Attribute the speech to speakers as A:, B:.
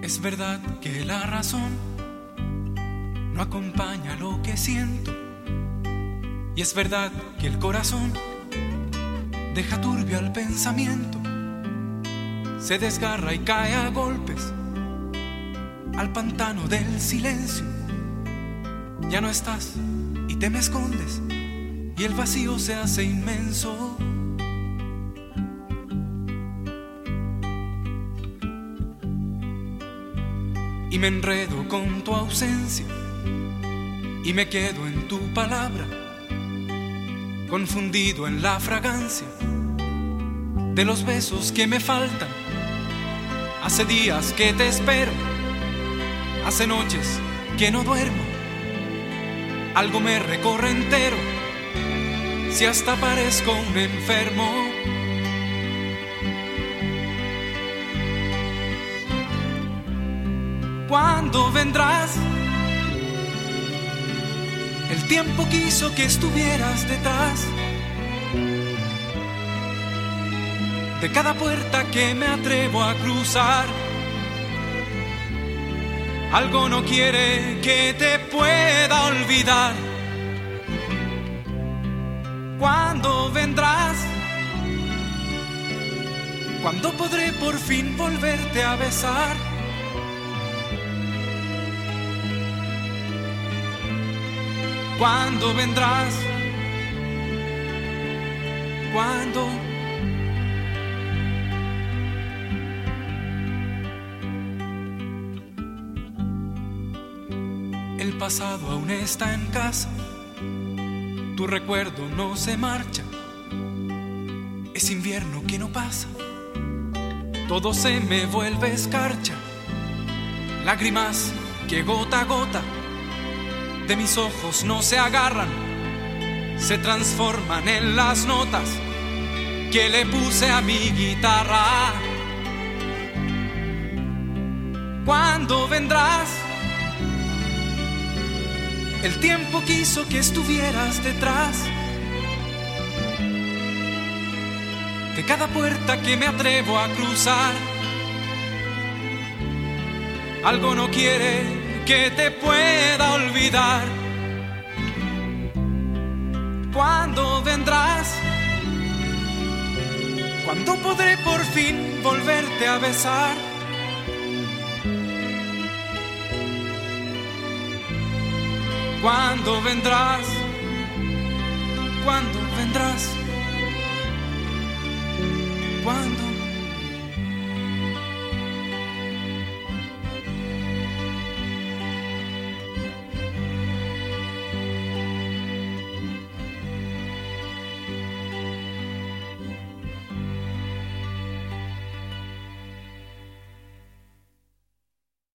A: Es verdad que la razón no acompaña lo que siento, y es verdad que el corazón deja turbio al pensamiento, se desgarra y cae a golpes al pantano del silencio. Ya no estás y te me escondes y el vacío se hace inmenso. Y me enredo con tu ausencia y me quedo en tu palabra, confundido en la fragancia de los besos que me faltan. Hace días que te espero, hace noches que no duermo. Algo me recorre entero, si hasta parezco un enfermo. ¿Cuándo vendrás? El tiempo quiso que estuvieras detrás de cada puerta que me atrevo a cruzar. Algo no quiere que te pueda olvidar. ¿Cuándo vendrás? ¿Cuándo podré por fin volverte a besar? ¿Cuándo vendrás? ¿Cuándo? El pasado aún está en casa, tu recuerdo no se marcha. Es invierno que no pasa, todo se me vuelve escarcha. Lágrimas que gota a gota de mis ojos no se agarran, se transforman en las notas que le puse a mi guitarra. ¿Cuándo vendrás? El tiempo quiso que estuvieras detrás de cada puerta que me atrevo a cruzar. Algo no quiere que te pueda olvidar. ¿Cuándo vendrás? ¿Cuándo podré por fin volverte a besar? ¿Cuándo vendrás? ¿Cuándo vendrás? ¿Cuándo?